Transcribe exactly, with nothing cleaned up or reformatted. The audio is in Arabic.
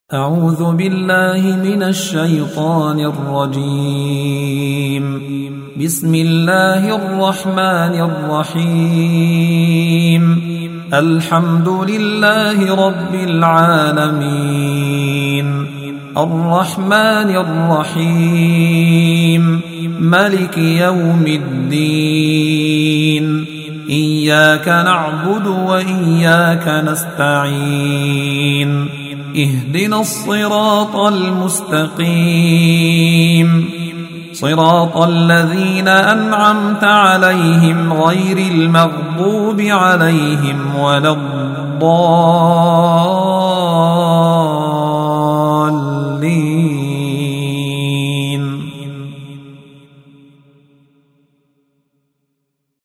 أعوذ بالله من الشيطان الرجيم. بسم الله الرحمن الرحيم. الحمد لله رب العالمين الرحمن الرحيم ملك يوم الدين إياك نعبد وإياك نستعين اهدنا الصراط المستقيم صراط الذين أنعمت عليهم غير المغضوب عليهم ولا الضالين